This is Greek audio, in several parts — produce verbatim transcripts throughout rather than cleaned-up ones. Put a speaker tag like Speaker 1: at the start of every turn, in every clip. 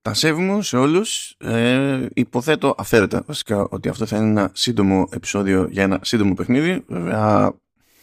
Speaker 1: Τα σέβομαι σε όλους. Ε, υποθέτω αφαίρετα βασικά ότι αυτό θα είναι ένα σύντομο επεισόδιο για ένα σύντομο παιχνίδι. Βέβαια,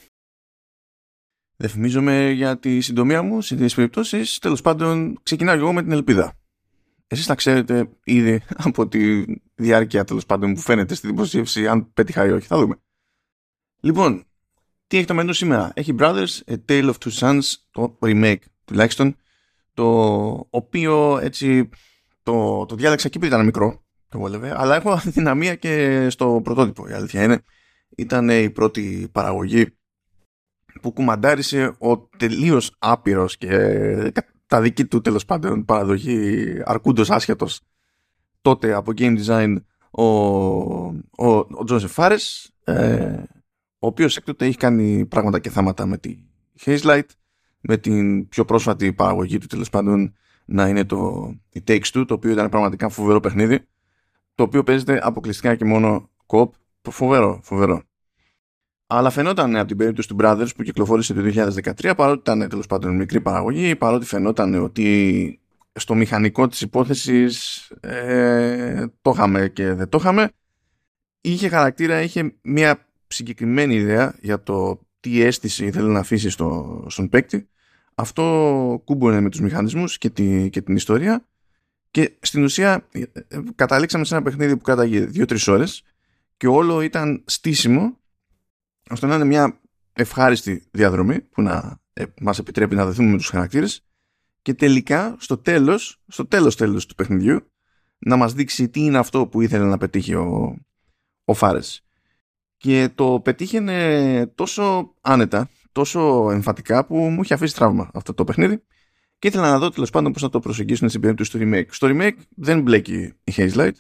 Speaker 1: δεν φημίζομαι για τη συντομία μου σε τέτοιες περιπτώσεις. Τέλος πάντων, ξεκινάω εγώ με την ελπίδα. Εσείς τα ξέρετε ήδη από τη διάρκεια τέλος πάντων που φαίνεται στη δημοσίευση, αν πέτυχα ή όχι. Θα δούμε. Λοιπόν, τι έχει το μενού σήμερα? Έχει Brothers, A Tale of Two Sons, το remake τουλάχιστον, το οποίο έτσι το, το διάλεξα εκεί πριν ήταν μικρό, το βόλευε, αλλά έχω αδυναμία και στο πρωτότυπο. Η αλήθεια είναι, ήταν η πρώτη παραγωγή που κουμαντάρισε ο τελείως άπειρος και τα δική του τέλος πάντων παραδοχή αρκούντος άσχετος τότε από game design ο, ο, ο Joseph Fares, ε, ο οποίος έκτοτε έχει κάνει πράγματα και θάματα με τη Hazelight, με την πιο πρόσφατη παραγωγή του τέλος πάντων να είναι το It Takes Two, το οποίο ήταν πραγματικά φοβερό παιχνίδι, το οποίο παίζεται αποκλειστικά και μόνο co-op. Φοβερό, φοβερό. Αλλά φαινόταν από την περίπτωση του Brothers που κυκλοφόρησε το δύο χιλιάδες δεκατρία, παρότι ήταν τέλος πάντων μικρή παραγωγή, παρότι φαινόταν ότι στο μηχανικό της υπόθεσης ε, το είχαμε και δεν το είχαμε, είχε χαρακτήρα, είχε μια συγκεκριμένη ιδέα για το τι αίσθηση ήθελε να αφήσει στο, στον παίκτη. Αυτό κούμπονε με τους μηχανισμούς και, τη, και την ιστορία, και στην ουσία καταλήξαμε σε ένα παιχνίδι που κράταγε δύο τρεις ώρες και όλο ήταν στήσιμο ώστε να είναι μια ευχάριστη διαδρομή που να ε, μας επιτρέπει να δεθούμε με τους χαρακτήρες και τελικά στο τέλος, στο τέλος τέλος του παιχνιδιού να μας δείξει τι είναι αυτό που ήθελε να πετύχει ο, ο Φάρες. Και το πετύχαινε τόσο άνετα, τόσο εμφατικά που μου είχε αφήσει τραύμα αυτό το παιχνίδι και ήθελα να δω τέλος πάντων πώς θα το προσεγγίσουν στην περίπτωση του remake. Στο remake δεν μπλέκει η Hazelight.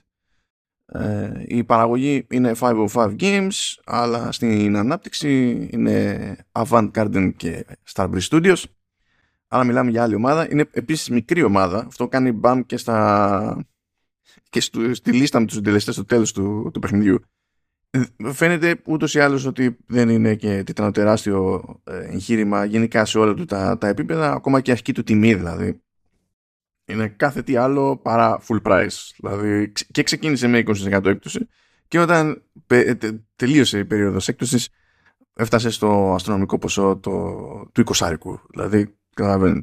Speaker 1: Ε, η παραγωγή είναι πεντακόσια πέντε Games, αλλά στην ανάπτυξη είναι Avant Garden και Starbreeze Studios. Άρα μιλάμε για άλλη ομάδα. Είναι επίσης μικρή ομάδα. Αυτό κάνει μπαμ και, στα... και στο... στη λίστα με τους συντελεστές στο τέλος του, του παιχνιδιού. Φαίνεται ούτως ή άλλως ότι δεν είναι και ένα τεράστιο εγχείρημα γενικά σε όλα του τα, τα επίπεδα, ακόμα και η αρχική του τιμή δηλαδή. Είναι κάθε τι άλλο παρά full price. Δηλαδή και ξεκίνησε με είκοσι τοις εκατό έκπτωση και όταν τε, τε, τελείωσε η περίοδος έκπτωσης έφτασε στο αστρονομικό ποσό το, του εικοσάρικου. Δηλαδή καταλαβαίνετε.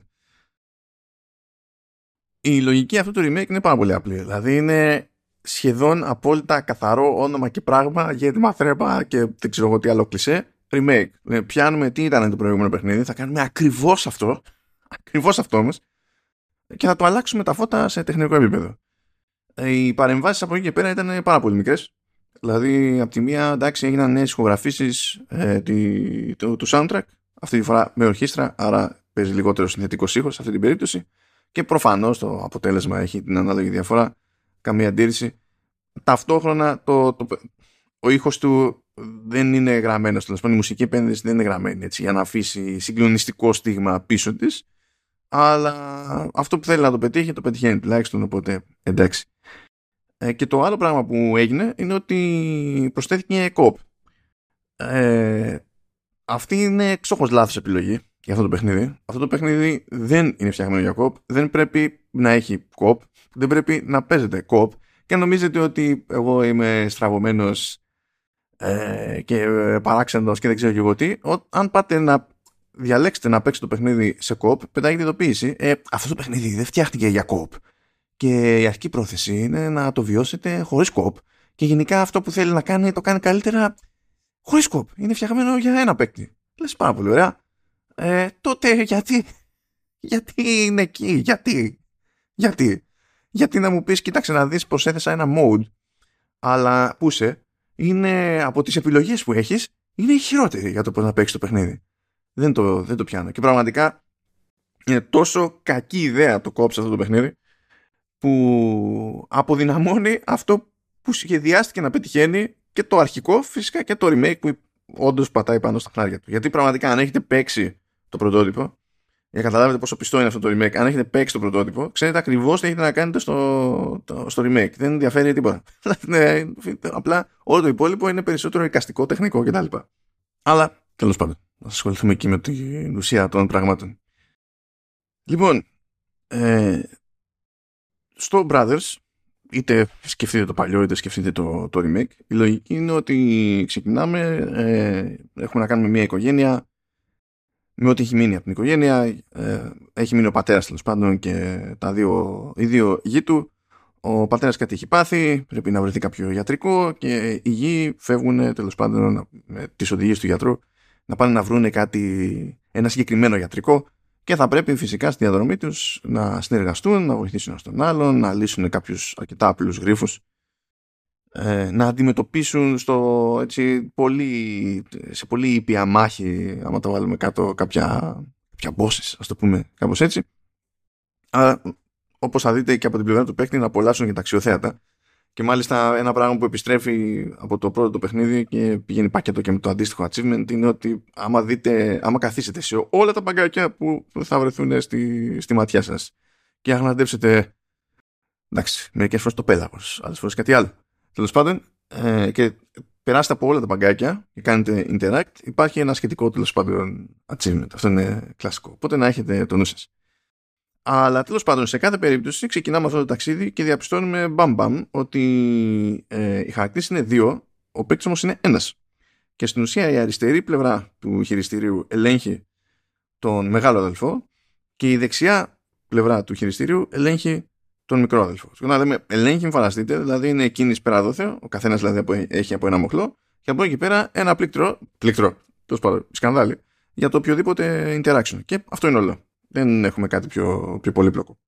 Speaker 1: Η λογική αυτού του remake είναι πάρα πολύ απλή. Δηλαδή είναι σχεδόν απόλυτα καθαρό όνομα και πράγμα, γιατί μαθρέπα και δεν ξέρω εγώ τι άλλο κλισέ. Remake. Πιάνουμε τι ήταν το προηγούμενο παιχνίδι, θα κάνουμε ακριβώς αυτό, ακριβώς αυτό όμως, και θα το αλλάξουμε τα φώτα σε τεχνικό επίπεδο. Οι παρεμβάσεις από εκεί και πέρα ήταν πάρα πολύ μικρές. Δηλαδή, από τη μία, εντάξει, έγιναν νέες ηχογραφήσεις ε, του, του soundtrack, αυτή τη φορά με ορχήστρα, άρα παίζει λιγότερο συνθετικός ήχος σε αυτή την περίπτωση. Και προφανώς το αποτέλεσμα έχει την ανάλογη διαφορά. Καμία αντίρρηση. Ταυτόχρονα το, το, ο ήχος του δεν είναι γραμμένος. Τέλος πάντων, η μουσική επένδυση δεν είναι γραμμένη έτσι, για να αφήσει συγκλονιστικό στίγμα πίσω της. Αλλά αυτό που θέλει να το πετύχει, το πετυχαίνει τουλάχιστον. Οπότε εντάξει. Ε, και το άλλο πράγμα που έγινε είναι ότι προσθέθηκε co-op. Ε, αυτή είναι εξόχως λάθος επιλογή για αυτό το παιχνίδι. Αυτό το παιχνίδι δεν είναι φτιαγμένο για co-op. Δεν πρέπει να έχει co-op. Δεν πρέπει να παίζετε co-op και νομίζετε ότι εγώ είμαι στραβωμένος ε, και παράξενος και δεν ξέρω και εγώ τι. Ο, αν πάτε να διαλέξετε να παίξετε το παιχνίδι σε co-op, πετάγεται ειδοποίηση. Ε, αυτό το παιχνίδι δεν φτιάχτηκε για co-op. Και η αρχική πρόθεση είναι να το βιώσετε χωρίς co-op. Και γενικά αυτό που θέλει να κάνει το κάνει καλύτερα χωρίς co-op. Είναι φτιαγμένο για ένα παίκτη. Λες πάρα πολύ ωραία. Ε, τότε γιατί, γιατί είναι εκεί, γιατί, γιατί. Γιατί να μου πεις, κοίταξε να δεις πως έθεσα ένα mode, αλλά πούσε, είναι από τις επιλογές που έχεις, είναι η χειρότερη για το πώς να παίξεις το παιχνίδι. Δεν το, δεν το πιάνω. Και πραγματικά είναι τόσο κακή ιδέα το κόψε αυτό το παιχνίδι, που αποδυναμώνει αυτό που σχεδιάστηκε να πετυχαίνει και το αρχικό, φυσικά και το remake που όντως πατάει πάνω στα χνάρια του. Γιατί πραγματικά αν έχετε παίξει το πρωτότυπο, για να καταλάβετε πόσο πιστό είναι αυτό το remake, αν έχετε παίξει το πρωτότυπο, ξέρετε ακριβώς τι έχετε να κάνετε στο, το, στο remake. Δεν ενδιαφέρει τίποτα. Απλά όλο το υπόλοιπο είναι περισσότερο εικαστικό, τεχνικό κτλ. Αλλά τέλος πάντων, να ασχοληθούμε εκεί με την ουσία των πραγμάτων. Λοιπόν, ε, στο Brothers, είτε σκεφτείτε το παλιό είτε σκεφτείτε το, το remake, η λογική είναι ότι ξεκινάμε, ε, έχουμε να κάνουμε μια οικογένεια με ό,τι έχει μείνει από την οικογένεια. Ε, έχει μείνει ο πατέρας τέλος πάντων και τα δύο, οι δύο γη του. Ο πατέρας κάτι έχει πάθει, πρέπει να βρεθεί κάποιο ιατρικό και οι γη φεύγουν τέλος πάντων με τις οδηγίες του γιατρού να πάνε να βρουν κάτι, ένα συγκεκριμένο ιατρικό, και θα πρέπει φυσικά στη διαδρομή τους να συνεργαστούν, να βοηθήσουν ένα τον άλλον, να λύσουν κάποιους αρκετά απλούς γρίφους, ε, να αντιμετωπίσουν στο, έτσι, πολύ, σε πολύ ήπια μάχη, άμα τα βάλουμε κάτω, κάποια, κάποια bosses, ας το πούμε κάπως έτσι. Αλλά όπως θα δείτε και από την πλευρά του παίκτη, να απολαύσουν και τα αξιοθέατα. Και μάλιστα ένα πράγμα που επιστρέφει από το πρώτο το παιχνίδι και πηγαίνει πακέτο και με το αντίστοιχο achievement είναι ότι άμα δείτε, άμα καθίσετε σε όλα τα παγκάκια που θα βρεθούν στη, στη ματιά σας και αγναντέψετε, εντάξει, μερικές φορές το πέλαγος, άλλες φορές κάτι άλλο, τέλος πάντων, ε, και περάσετε από όλα τα παγκάκια και κάνετε interact, υπάρχει ένα σχετικό τέλος πάντων achievement. Αυτό είναι κλασικό. Οπότε να έχετε το νου σας. Αλλά τέλος πάντων, σε κάθε περίπτωση ξεκινάμε αυτό το ταξίδι και διαπιστώνουμε μπαμ μπαμ ότι ε, οι χαρακτήρες είναι δύο, ο παίκτης όμως είναι ένας. Και στην ουσία η αριστερή πλευρά του χειριστηρίου ελέγχει τον μεγάλο αδελφό και η δεξιά πλευρά του χειριστηρίου ελέγχει τον μικρό αδελφό. Και να λέμε ελέγχει, μην φανταστείτε, δηλαδή είναι κίνηση πέρα δόθεο, ο καθένας δηλαδή έχει από ένα μοχλό, και από εκεί πέρα ένα πλήκτρο, πλήκτρο, τέλος πάντων, σκανδάλι, για το οποιοδήποτε interaction. Και αυτό είναι όλο. Δεν έχουμε κάτι πιο, πιο πολύπλοκο.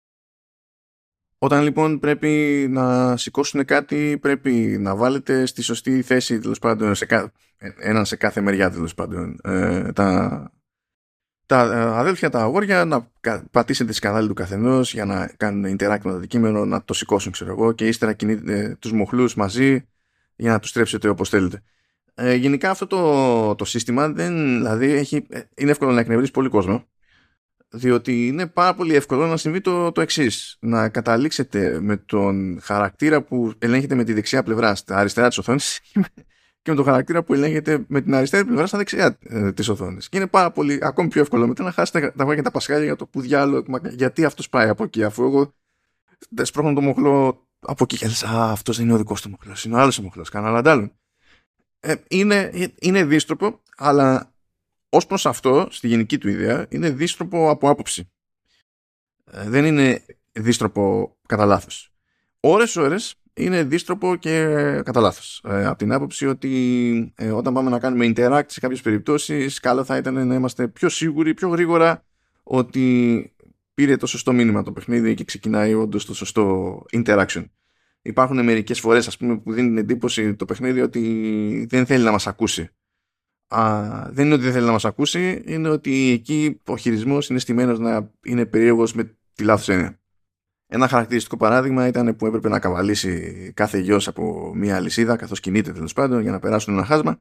Speaker 1: Όταν λοιπόν πρέπει να σηκώσουν κάτι, πρέπει να βάλετε στη σωστή θέση, τέλος πάντων, σε κα... έναν σε κάθε μεριά, τέλος πάντων, ε, τα... τα αδέλφια, τα αγόρια, να πατήσετε τη σκανδάλη του καθενός για να κάνουν interact με το αντικείμενο, να το σηκώσουν, ξέρω εγώ, και ύστερα κινείτε τους μοχλούς μαζί για να τους στρέψετε όπως θέλετε. Ε, γενικά αυτό το, το σύστημα δεν, δηλαδή, έχει, είναι εύκολο να εκνευρίσει πολύ κόσμο. Διότι είναι πάρα πολύ εύκολο να συμβεί το, το εξής. Να καταλήξετε με τον χαρακτήρα που ελέγχεται με τη δεξιά πλευρά στα αριστερά της οθόνης και με τον χαρακτήρα που ελέγχεται με την αριστερή πλευρά στα δεξιά ε, της οθόνης. Και είναι πάρα πολύ, ακόμη πιο εύκολο μετά να χάσετε τα αυγά και τα πασχάλια για το που διάλογο, γιατί αυτός πάει από εκεί, αφού εγώ σπρώχνω το μοχλό από εκεί και λες, α, αυτός δεν είναι ο δικός του μοχλός, είναι ο άλλος ο μοχλός, κανένα αντάλλον. Ε, είναι, είναι δύστροπο, αλλά ως προς αυτό, στη γενική του ιδέα, είναι δύστροπο από άποψη. Ε, δεν είναι δύστροπο κατά λάθος. Ώρες ώρες είναι δύστροπο και κατά λάθος. Ε, από την άποψη ότι ε, όταν πάμε να κάνουμε interact σε κάποιες περιπτώσεις, καλό θα ήταν να είμαστε πιο σίγουροι, πιο γρήγορα ότι πήρε το σωστό μήνυμα το παιχνίδι και ξεκινάει όντως το σωστό interaction. Υπάρχουν μερικές φορές, ας πούμε, που δίνει την εντύπωση το παιχνίδι ότι δεν θέλει να μας ακούσει. Α, δεν είναι ότι δεν θέλει να μας ακούσει, είναι ότι εκεί ο χειρισμός είναι στημένος να είναι περίεργος με τη λάθος έννοια. Ένα χαρακτηριστικό παράδειγμα ήταν που έπρεπε να καβαλήσει κάθε γιος από μια αλυσίδα καθώς κινείται, τέλος πάντων, για να περάσουν ένα χάσμα,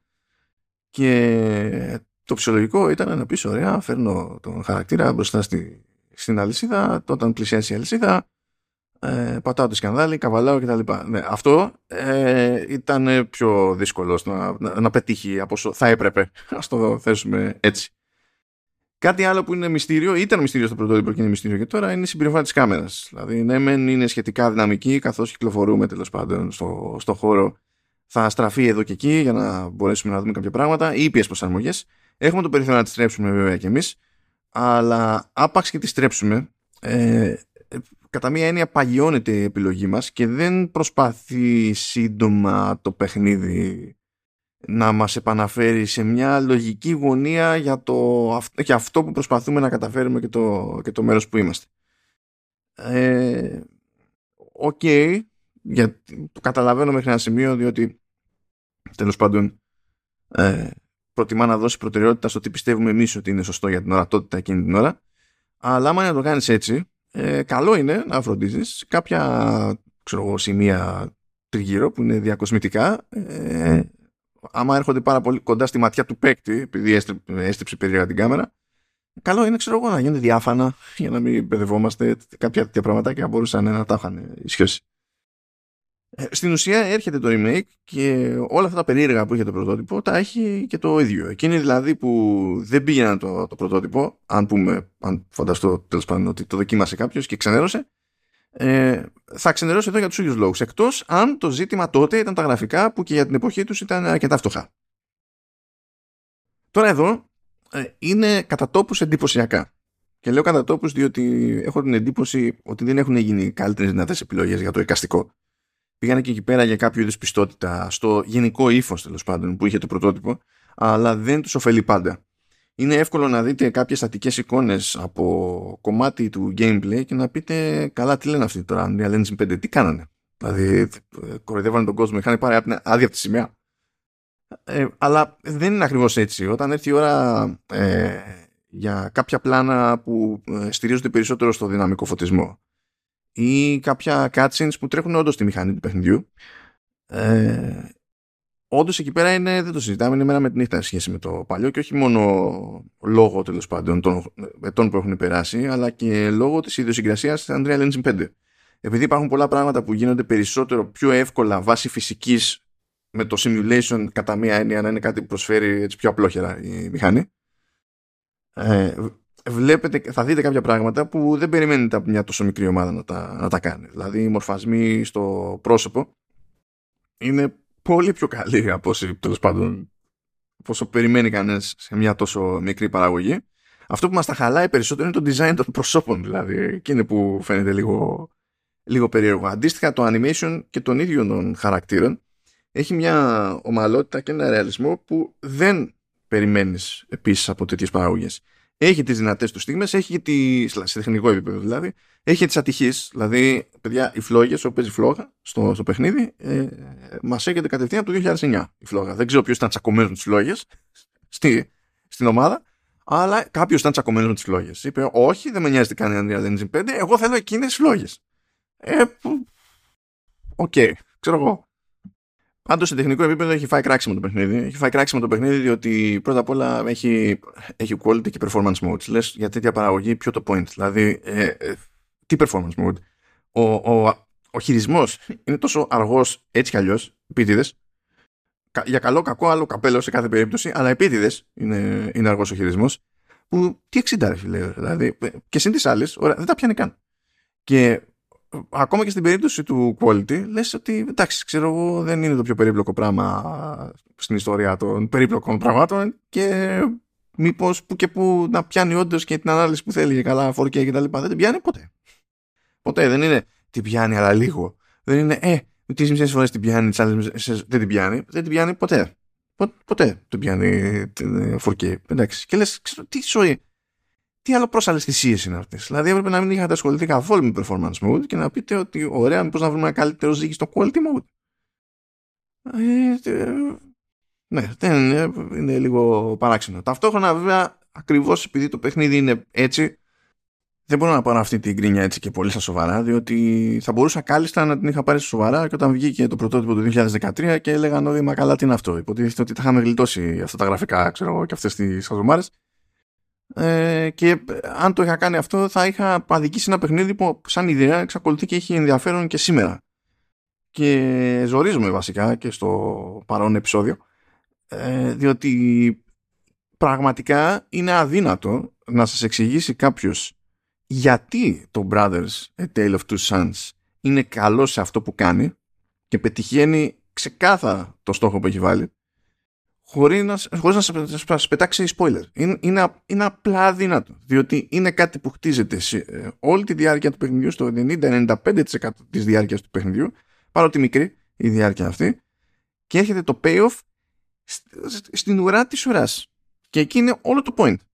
Speaker 1: και το φυσιολογικό ήταν να πεις, ωραία, φέρνω τον χαρακτήρα μπροστά στη, στην αλυσίδα, όταν πλησιάσει η αλυσίδα, ε, πατάω το σκανδάλι, καβαλάω κτλ. Ναι, αυτό ε, ήταν πιο δύσκολο να, να, να πετύχει από όσο θα έπρεπε, ας το θέσουμε έτσι. Κάτι άλλο που είναι μυστήριο, ήταν μυστήριο στο πρωτότυπο και είναι μυστήριο και τώρα, είναι η συμπεριφορά της κάμερας. Δηλαδή, ναι, μεν είναι σχετικά δυναμική, καθώς κυκλοφορούμε τέλος πάντων στο, στο χώρο, θα στραφεί εδώ και εκεί για να μπορέσουμε να δούμε κάποια πράγματα, ή ήπιες προσαρμογές. Έχουμε το περιθώριο να τη στρέψουμε βέβαια κι εμείς, αλλά άπαξ και τη στρέψουμε, ε, κατά μία έννοια παγιώνεται η επιλογή μας και δεν προσπαθεί σύντομα το παιχνίδι να μας επαναφέρει σε μια λογική γωνία για, το, για αυτό που προσπαθούμε να καταφέρουμε και το, και το μέρος που είμαστε. Ε, Οκ, okay, το καταλαβαίνω μέχρι ένα σημείο, διότι τέλος πάντων ε, προτιμά να δώσει προτεραιότητα στο τι πιστεύουμε εμείς ότι είναι σωστό για την ορατότητα εκείνη την ώρα, αλλά άμα να το κάνεις έτσι, ε, καλό είναι να φροντίζεις κάποια, ξέρω εγώ, σημεία τριγύρω που είναι διακοσμητικά, ε, άμα έρχονται πάρα πολύ κοντά στη ματιά του παίκτη, επειδή έστριψε περίεργα την κάμερα, καλό είναι, ξέρω εγώ, να γίνονται διάφανα για να μην μπερδευόμαστε. Κάποια τέτοια πραγματάκια μπορούσαν να τα είχαν ισιώσει. Ε, στην ουσία έρχεται το remake και όλα αυτά τα περίεργα που είχε το πρωτότυπο τα έχει και το ίδιο. Εκείνοι δηλαδή που δεν πήγαιναν το, το πρωτότυπο, αν πούμε, αν φανταστώ τέλος πάντων ότι το δοκίμασε κάποιος και ξενέρωσε, Ε, θα ξενερώσει εδώ για τους ίδιους λόγους. Εκτός αν το ζήτημα τότε ήταν τα γραφικά που και για την εποχή τους ήταν αρκετά φτωχά. Τώρα εδώ ε, είναι κατά τόπους εντυπωσιακά. Και λέω κατά τόπους διότι έχω την εντύπωση ότι δεν έχουν γίνει καλύτερες δυνατές επιλογές για το εικαστικό. Πήγανε και εκεί πέρα για κάποιο είδους πιστότητα στο γενικό ύφος τέλος πάντων που είχε το πρωτότυπο, αλλά δεν τους ωφελεί πάντα. Είναι εύκολο να δείτε κάποιες στατικές εικόνες από κομμάτι του gameplay και να πείτε καλά τι λένε αυτοί τώρα, Unreal Engine πέντε, τι κάνανε. Δηλαδή κοροϊδεύανε τον κόσμο, είχαν πάρει άδεια από τη σημαία. Ε, αλλά δεν είναι ακριβώς έτσι. Όταν έρθει η ώρα ε, για κάποια πλάνα που ε, στηρίζονται περισσότερο στο δυναμικό φωτισμό ή κάποια cutscenes που τρέχουν όντως τη μηχανή του παιχνιδιού, ε, όντως εκεί πέρα είναι, δεν το συζητάμε, είναι μέρα με την νύχτα σε σχέση με το παλιό και όχι μόνο λόγω τέλος πάντων των ετών που έχουν περάσει, αλλά και λόγω της ιδιοσυγκρασίας της Unreal Engine πέντε. Επειδή υπάρχουν πολλά πράγματα που γίνονται περισσότερο πιο εύκολα βάσει φυσικής, με το simulation κατά μία έννοια να είναι κάτι που προσφέρει έτσι πιο απλόχερα η μηχανή, ε, βλέπετε, θα δείτε κάποια πράγματα που δεν περιμένετε από μια τόσο μικρή ομάδα να τα, να τα κάνει. Δηλαδή οι μορφασμοί στο πρόσωπο είναι πολύ πιο καλή από όσο, τέλος πάντων, όσο περιμένει κανείς σε μια τόσο μικρή παραγωγή. Αυτό που μας τα χαλάει περισσότερο είναι το design των προσώπων, δηλαδή, και είναι που φαίνεται λίγο, λίγο περίεργο. Αντίστοιχα, το animation και των ίδιων των χαρακτήρων έχει μια ομαλότητα και ένα ρεαλισμό που δεν περιμένεις επίσης από τέτοιες παραγωγές. Έχει τις δυνατές του στιγμές, έχει τη, σε τεχνικό επίπεδο δηλαδή, έχει τις ατυχείς, δηλαδή, παιδιά, οι φλόγες, όπου παίζει φλόγα στο, στο παιχνίδι, ε, μας έρχεται κατευθείαν από το δύο χιλιάδες εννιά η φλόγα. Δεν ξέρω ποιος ήταν τσακωμένος με τις φλόγες στη, στην ομάδα, αλλά κάποιος ήταν τσακωμένος με τις φλόγες. Είπε, όχι, δεν με νοιάζει τι κάνει η Unreal Engine πέντε, εγώ θέλω εκείνες τις φλόγες. Ε, οκ, okay, ξέρω εγώ. Πάντως σε τεχνικό επίπεδο έχει φάει κράξιμο το παιχνίδι. Έχει φάει κράξιμο το παιχνίδι διότι πρώτα απ' όλα έχει, έχει quality και performance modes. Λες για τέτοια παραγωγή ποιο το point. Δηλαδή, ε, ε, τι performance mode. Ο, ο, ο χειρισμός είναι τόσο αργός έτσι κι αλλιώς, επίτηδες. Για καλό κακό άλλο καπέλο σε κάθε περίπτωση, αλλά επίτηδες είναι, είναι αργός ο χειρισμός. Που τι εξήντα ρε φίλε. Δηλαδή, και συν τις άλλες, ωραία, δεν τα πιάνει καν. Και ακόμα και στην περίπτωση του quality λες ότι εντάξει, ξέρω εγώ, δεν είναι το πιο περίπλοκο πράγμα στην ιστορία των περίπλοκων πραγμάτων και μήπως που και που να πιάνει όντως και την ανάλυση που θέλει για καλά φορ κέι και τα λοιπά. Δεν την πιάνει ποτέ. Ποτέ δεν είναι την πιάνει αλλά λίγο. Δεν είναι ε, τις μισές φορές την πιάνει, τις άλλες μισές δεν την πιάνει. Δεν την πιάνει ποτέ. Πο, ποτέ την πιάνει φορ κέι. Εντάξει. Και λες, ξέρω, τι ζωή. Τι άλλο πρόσαλλες θυσίες είναι αυτές. Δηλαδή έπρεπε να μην είχατε ασχοληθεί καθόλου με performance mode και να πείτε ότι ωραία, μήπως να βρούμε ένα καλύτερο ζύγι στο quality mode. Ε, ε, ναι, δεν είναι, είναι λίγο παράξενο. Ταυτόχρονα βέβαια, ακριβώς επειδή το παιχνίδι είναι έτσι, δεν μπορώ να πάρω αυτή την γκρίνια έτσι και πολύ στα σοβαρά, διότι θα μπορούσα κάλλιστα να την είχα πάρει στα σοβαρά και όταν βγήκε το πρωτότυπο του δύο χιλιάδες δεκατρία και έλεγαν όλοι μα καλά τι είναι αυτό. Υποτίθεται ότι τα είχαμε γλιτώσει αυτά τα γραφικά, ξέρω εγώ, και αυτές τις χαζομάρες. Ε, και αν το είχα κάνει αυτό θα είχα αδικήσει ένα παιχνίδι που σαν ιδέα εξακολουθεί και έχει ενδιαφέρον και σήμερα και ζορίζομαι βασικά και στο παρόν επεισόδιο, ε, διότι πραγματικά είναι αδύνατο να σας εξηγήσει κάποιος γιατί το Brothers A Tale of Two Sons είναι καλό σε αυτό που κάνει και πετυχαίνει ξεκάθαρα το στόχο που έχει βάλει χωρίς να, χωρίς να σας πετάξει spoiler. Είναι, είναι, είναι απλά αδύνατο, διότι είναι κάτι που χτίζεται σε όλη τη διάρκεια του παιχνιδιού, στο ενενήντα με ενενήντα πέντε τοις εκατό της διάρκειας του παιχνιδιού, παρότι μικρή η διάρκεια αυτή, και έρχεται το payoff στην ουρά της ουράς. Και εκεί είναι όλο το point.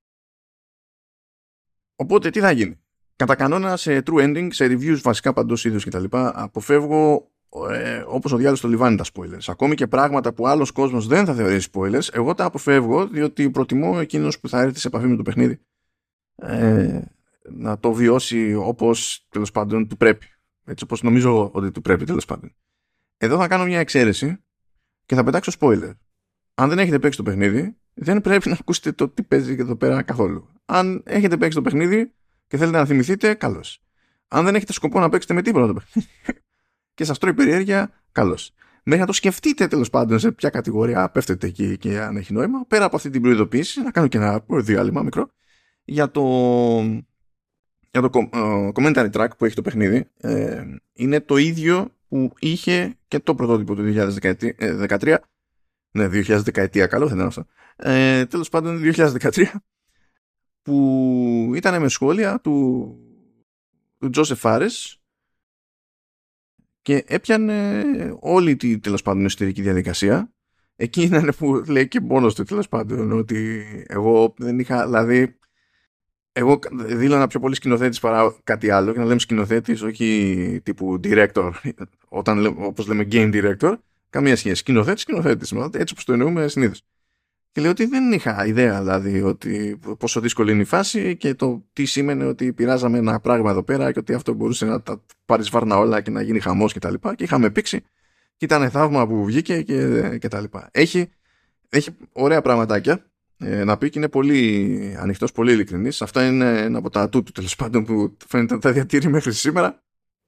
Speaker 1: Οπότε τι θα γίνει. Κατά κανόνα σε true ending, σε reviews βασικά παντός είδους κτλ. Αποφεύγω ε, όπως ο διάλογος στο λιβάνι τα spoilers. Ακόμη και πράγματα που άλλος κόσμος δεν θα θεωρήσει spoilers, εγώ τα αποφεύγω διότι προτιμώ εκείνος που θα έρθει σε επαφή με το παιχνίδι ε, να το βιώσει όπως τέλος πάντων του πρέπει. Έτσι όπως νομίζω ότι του πρέπει τέλος πάντων. Εδώ θα κάνω μια εξαίρεση και θα πετάξω spoiler. Αν δεν έχετε παίξει το παιχνίδι, δεν πρέπει να ακούσετε το τι παίζει εδώ πέρα καθόλου. Αν έχετε παίξει το παιχνίδι και θέλετε να θυμηθείτε, καλώς. Αν δεν έχετε σκοπό να παίξετε με τίποτα το παιχνίδι και σας τρώει περιέργεια, καλώς. Μέχρι να το σκεφτείτε τέλος πάντων σε ποια κατηγορία πέφτετε εκεί και αν έχει νόημα, πέρα από αυτή την προειδοποίηση, να κάνω και ένα διάλειμμα μικρό για το, για το uh, commentary track που έχει το παιχνίδι ε, είναι το ίδιο που είχε και το πρωτότυπο του δύο χιλιάδες δεκατρία. Ναι, δύο χιλιάδες δεκαετία, καλό θα ήταν αυτό. Ε, τέλος πάντων, δύο χιλιάδες δεκατρία, που ήταν με σχόλια του, του Τζόσεφ Φάρες και έπιανε όλη τη, τέλος πάντων, εσωτερική διαδικασία. Εκεί είναι που λέει και μόνος του, τέλος πάντων, ότι εγώ δεν είχα, δηλαδή, εγώ δήλωνα πιο πολύ σκηνοθέτης παρά κάτι άλλο, και να λέμε σκηνοθέτης, όχι τύπου director, όταν, όπως λέμε game director, καμία σχέση. Σκηνοθέτης, σκηνοθέτης, έτσι όπως το εννοούμε συνήθως. Και λέω ότι δεν είχα ιδέα, δηλαδή, ότι πόσο δύσκολη είναι η φάση και το τι σήμαινε ότι πειράζαμε ένα πράγμα εδώ πέρα και ότι αυτό μπορούσε να τα πάρει σβάρνα όλα και να γίνει χαμός και τα λοιπά. Και είχαμε πήξει και ήταν θαύμα που βγήκε και, και τα λοιπά. Έχει, έχει ωραία πραγματάκια ε, να πει και είναι πολύ ανοιχτός, πολύ ειλικρινής. Αυτά είναι ένα από τα ατού του, τέλος πάντων, που φαίνεται να τα διατηρεί μέχρι σήμερα.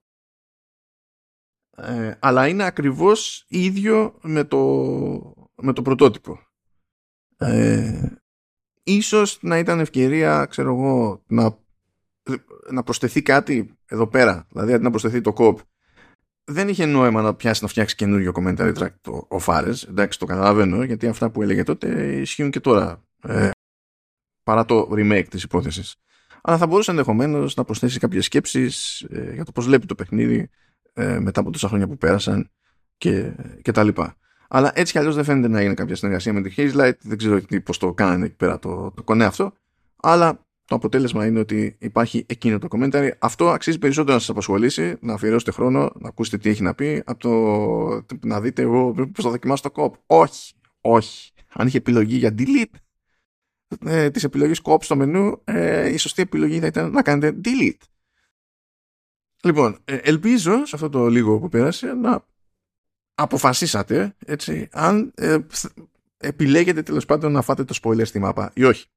Speaker 1: Ε, αλλά είναι ακριβώς ίδιο με το, με το πρωτότυπο. Ε, ίσως να ήταν ευκαιρία, ξέρω εγώ, να, να προσθεθεί κάτι εδώ πέρα, δηλαδή αντί να προσθεθεί το κοπ, δεν είχε νόημα να πιάσει να φτιάξει καινούριο commentary track το, ο Φάρες, εντάξει, το καταλαβαίνω, γιατί αυτά που έλεγε τότε ισχύουν και τώρα, ε, παρά το remake της υπόθεσης. Αλλά θα μπορούσε ενδεχομένως να προσθέσει κάποιες σκέψεις ε, για το πώς βλέπει το παιχνίδι ε, μετά από τόσα χρόνια που πέρασαν και, και τα λοιπά. Αλλά έτσι κι αλλιώς δεν φαίνεται να έγινε κάποια συνεργασία με τη Hazelight. Δεν ξέρω πώς το κάνανε εκεί πέρα το, το κονέ αυτό. Αλλά το αποτέλεσμα είναι ότι υπάρχει εκείνο το commentary. Αυτό αξίζει περισσότερο να σας απασχολήσει, να αφιερώσετε χρόνο, να ακούσετε τι έχει να πει, από το να δείτε εγώ πώς θα δοκιμάσω το κοπ. Όχι, όχι. Αν είχε επιλογή για delete ε, της επιλογής κοπ στο μενού, ε, η σωστή επιλογή θα ήταν να κάνετε delete. Λοιπόν, ε, ελπίζω σε αυτό το λίγο που πέρασε να αποφασίσατε, έτσι, αν ε, επιλέγετε τέλος πάντων να φάτε το spoiler στη μάπα ή όχι.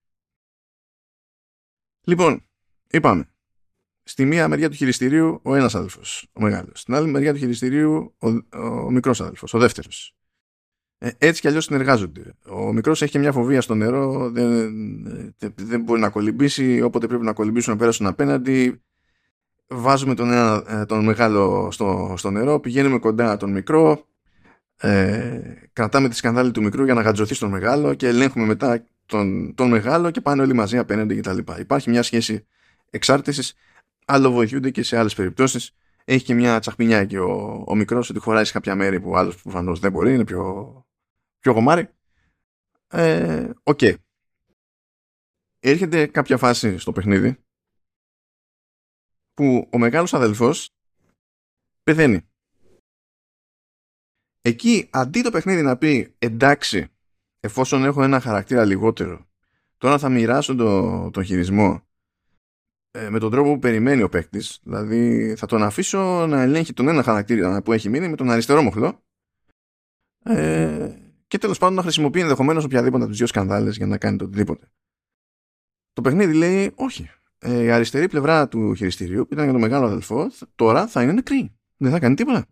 Speaker 1: Λοιπόν, είπαμε, στη μία μεριά του χειριστηρίου ο ένας αδελφός, ο μεγάλος. Στην άλλη μεριά του χειριστηρίου ο, ο μικρός αδελφός, ο δεύτερος. Ε, έτσι κι αλλιώς συνεργάζονται. Ο μικρός έχει και μια φοβία στο νερό, δεν, δεν μπορεί να κολυμπήσει, όποτε πρέπει να κολυμπήσουν να πέρασουν απέναντι. Βάζουμε τον, ένα, τον μεγάλο στο, στο νερό, πηγαίνουμε κοντά τον μικρό, ε, κρατάμε τη σκανδάλη του μικρού για να γατζωθεί στον μεγάλο και ελέγχουμε μετά τον, τον μεγάλο και πάνε όλοι μαζί απέναντι κτλ. Υπάρχει μια σχέση εξάρτησης, άλλο βοηθούνται και σε άλλες περιπτώσεις. Έχει και μια τσαχπινιά και ο, ο μικρός ότι χωράει σε κάποια μέρη που άλλος προφανώς δεν μπορεί, είναι πιο, πιο γομάρι. Ε, Οκ. Okay. Έρχεται κάποια φάση στο παιχνίδι που ο μεγάλος αδελφός πεθαίνει. Εκεί αντί το παιχνίδι να πει εντάξει, εφόσον έχω ένα χαρακτήρα λιγότερο, τώρα θα μοιράσω το, το χειρισμό ε, με τον τρόπο που περιμένει ο παίκτης, δηλαδή θα τον αφήσω να ελέγχει τον ένα χαρακτήρα που έχει μείνει με τον αριστερό μοχλό ε, και τέλος πάντων να χρησιμοποιεί ενδεχομένως οποιαδήποτε από τις δύο σκανδάλες για να κάνει το οτιδήποτε. Το παιχνίδι λέει όχι. Η αριστερή πλευρά του χειριστηρίου, που ήταν για τον μεγάλο αδελφό, τώρα θα είναι νεκρή. Δεν θα κάνει τίποτα.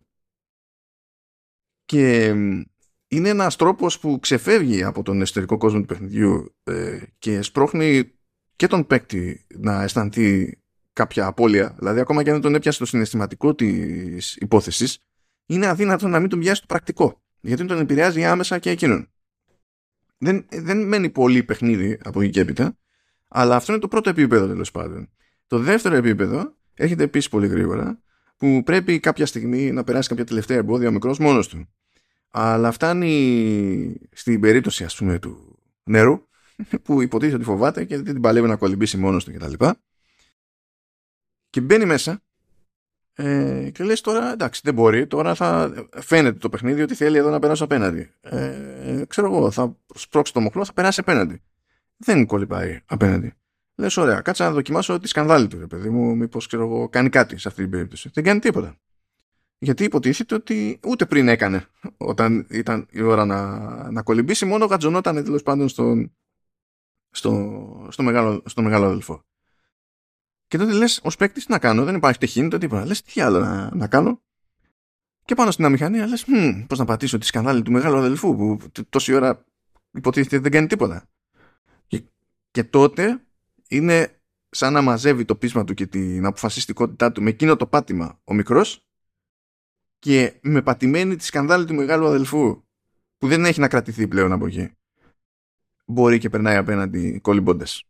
Speaker 1: Και είναι ένας τρόπος που ξεφεύγει από τον εσωτερικό κόσμο του παιχνιδιού ε, και σπρώχνει και τον παίκτη να αισθανθεί κάποια απώλεια. Δηλαδή, ακόμα και αν δεν τον έπιασε το συναισθηματικό της υπόθεσης, είναι αδύνατο να μην τον πιάσει το πρακτικό. Γιατί τον επηρεάζει άμεσα και εκείνον. Δεν, δεν μένει πολύ παιχνίδι από εκεί και έπειτα. Αλλά αυτό είναι το πρώτο επίπεδο, τέλος πάντων. Το δεύτερο επίπεδο έρχεται επίσης πολύ γρήγορα, που πρέπει κάποια στιγμή να περάσει κάποια τελευταία εμπόδια ο μικρός μόνος του. Αλλά φτάνει στην περίπτωση, ας πούμε, του νερού, που υποτίθεται ότι φοβάται και δεν την παλεύει να κολυμπήσει μόνος του κτλ. Και, και μπαίνει μέσα ε, και λες τώρα, εντάξει, δεν μπορεί, τώρα θα φαίνεται το παιχνίδι ότι θέλει εδώ να περάσει απέναντι. Ε, ξέρω εγώ, θα σπρώξει το μοχλό, θα περάσει απέναντι. Δεν κολυμπάει απέναντι. Λες, ωραία, κάτσε να δοκιμάσω τη σκανδάλη του, ρε παιδί μου, μήπως ξέρω εγώ, κάνει κάτι σε αυτή την περίπτωση. Δεν κάνει τίποτα. Γιατί υποτίθεται ότι ούτε πριν έκανε όταν ήταν η ώρα να, να κολυμπήσει, μόνο γατζωνόταν τέλος πάντων στον, στο, στο, μεγάλο, στο μεγάλο αδελφό. Και τότε λες, ως παίκτης, τι να κάνω, δεν υπάρχει τεχίνητο, τίποτα. Λες, τι άλλο να, να κάνω. Και πάνω στην αμηχανία λες, hm, πώς να πατήσω τη σκανδάλη του μεγάλου αδελφού, που τόση ώρα υποτίθεται δεν κάνει τίποτα. Και, και τότε είναι σαν να μαζεύει το πείσμα του και την αποφασιστικότητά του με εκείνο το πάτημα ο μικρός, και με πατημένη τη σκανδάλη του μεγάλου αδελφού που δεν έχει να κρατηθεί πλέον από εκεί, μπορεί και περνάει απέναντι κολυμπώντας.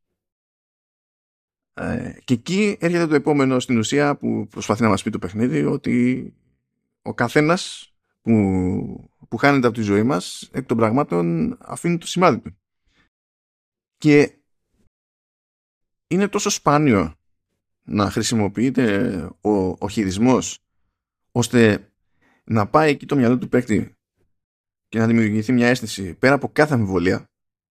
Speaker 1: Ε, και εκεί έρχεται το επόμενο στην ουσία που προσπαθεί να μας πει το παιχνίδι, ότι ο καθένας που, που χάνεται από τη ζωή μας εκ των πραγμάτων αφήνει το σημάδι του. Και είναι τόσο σπάνιο να χρησιμοποιείται ο, ο χειρισμός ώστε να πάει εκεί το μυαλό του παίκτη και να δημιουργηθεί μια αίσθηση πέρα από κάθε αμφιβολία,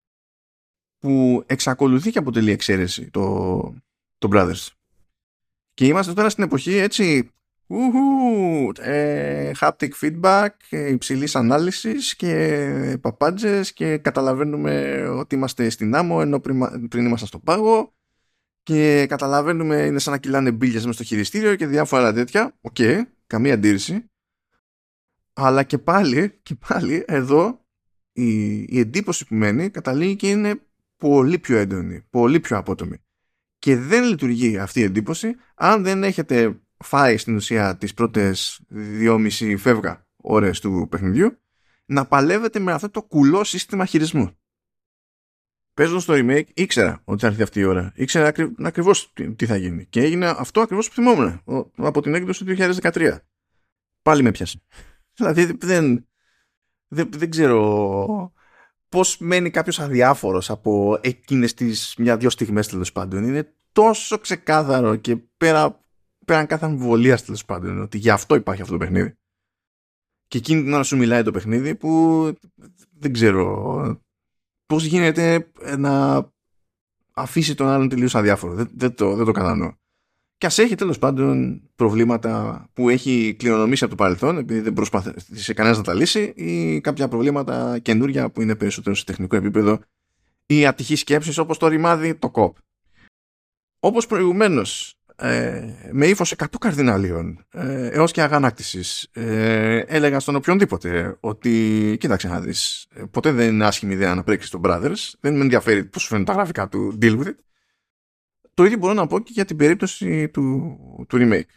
Speaker 1: που εξακολουθεί και αποτελεί εξαίρεση το, το Brothers. Και είμαστε τώρα στην εποχή έτσι ουχου, ε, haptic feedback, υψηλής ανάλυσης και παπάντζες, και καταλαβαίνουμε ότι είμαστε στην άμμο ενώ πριν, πριν ήμασταν στο πάγο, και καταλαβαίνουμε είναι σαν να κυλάνε μπίλιες μες στο χειριστήριο και διάφορα τέτοια. Οκ, okay, καμία αντίρρηση. Αλλά και πάλι, και πάλι εδώ η, η εντύπωση που μένει καταλήγει και είναι πολύ πιο έντονη, πολύ πιο απότομη. Και δεν λειτουργεί αυτή η εντύπωση αν δεν έχετε φάει στην ουσία τις πρώτες δυόμιση φεύγα ώρες του παιχνιδιού να παλεύετε με αυτό το κουλό σύστημα χειρισμού. Παίζοντας το remake ήξερα ότι θα έρθει αυτή η ώρα. Ήξερα ακρι... ακριβώς τι, τι θα γίνει. Και έγινε αυτό ακριβώς που θυμόμουν από την έκδοση του δύο χιλιάδες δεκατρία. Πάλι με πιάσε. Δηλαδή δεν, δεν, δεν ξέρω πώς μένει κάποιος αδιάφορος από εκείνες τις μια-δυο στιγμές, τέλος πάντων. Είναι τόσο ξεκάθαρο και πέρα, πέραν κάθε αμφιβολίας, τέλος πάντων, ότι γι' αυτό υπάρχει αυτό το παιχνίδι. Και εκείνη την ώρα σου μιλάει το παιχνίδι που δεν ξέρω πώς γίνεται να αφήσει τον άλλον τελείως αδιάφορο. Δεν, δεν, το, δεν το κατανοώ. Και ας έχει τέλος πάντων προβλήματα που έχει κληρονομήσει από το παρελθόν, επειδή δεν προσπάθησε κανένας να τα λύσει, ή κάποια προβλήματα καινούρια που είναι περισσότερο σε τεχνικό επίπεδο, ή ατυχείς σκέψεις όπως το ρημάδι, το κοπ. Όπως προηγουμένως, ε, με ύφος εκατό καρδιναλίων ε, έως και αγανάκτησης, ε, έλεγα στον οποιονδήποτε ότι κοίταξε να δεις, ποτέ δεν είναι άσχημη ιδέα να παίξεις τον Brothers, δεν με ενδιαφέρει πώς σου φαίνουν τα γραφικά του, deal with it. Το ίδιο μπορώ να πω και για την περίπτωση του, του remake.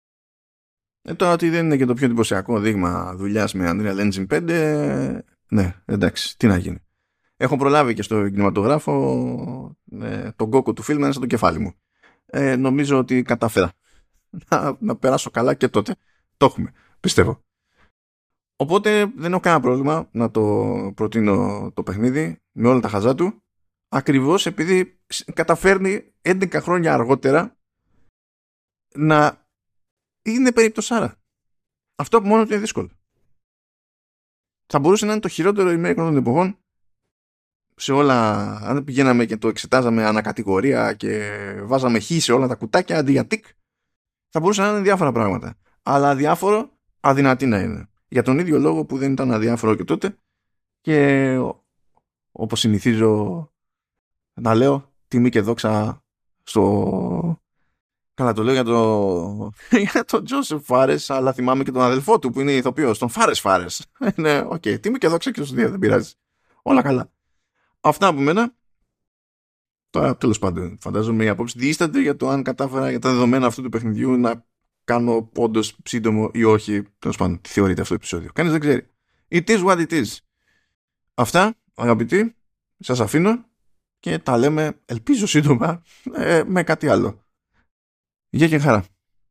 Speaker 1: Ε, τώρα ότι δεν είναι και το πιο εντυπωσιακό δείγμα δουλειάς με Unreal Engine πέντε, ναι, εντάξει, τι να γίνει. Έχω προλάβει και στο κινηματογράφο ε, τον κόκο του φιλμ μέσα στο κεφάλι μου. Ε, νομίζω ότι κατάφερα να, να περάσω καλά και τότε. Το έχουμε, πιστεύω. Οπότε δεν έχω κανένα πρόβλημα να το προτείνω το παιχνίδι με όλα τα χαζά του, ακριβώς επειδή καταφέρνει έντεκα χρόνια αργότερα να είναι περιπτωσάρα. Αυτό που μόνο του είναι δύσκολο. Θα μπορούσε να είναι το χειρότερο remake των εποχών σε όλα. Αν πηγαίναμε και το εξετάζαμε ανακατηγορία και βάζαμε χ σε όλα τα κουτάκια αντί για τικ, θα μπορούσε να είναι διάφορα πράγματα. Αλλά αδιάφορο αδυνατή να είναι. Για τον ίδιο λόγο που δεν ήταν αδιάφορο και τότε, και όπως συνηθίζω να λέω, τιμή και δόξα στο... Καλά το λέω για το για τον Τζόσεφ Φάρες, αλλά θυμάμαι και τον αδελφό του που είναι ηθοποιός, τον Φάρες Φάρες. Ναι, οκ, okay. Τιμή και δόξα και στους δύο, δεν πειράζει. Όλα καλά. Αυτά από μένα. Τώρα, τέλος πάντων, φαντάζομαι η απόψη διήσταται για το αν κατάφερα για τα δεδομένα αυτού του παιχνιδιού να κάνω όντως σύντομο ή όχι. Τέλος πάντων, τι θεωρείται αυτό το επεισόδιο. Κανείς δεν ξέρει. It is what it is. Αυτά, αγαπητοί, σας αφήνω και τα λέμε, ελπίζω σύντομα, ε, με κάτι άλλο. Γεια και χαρά.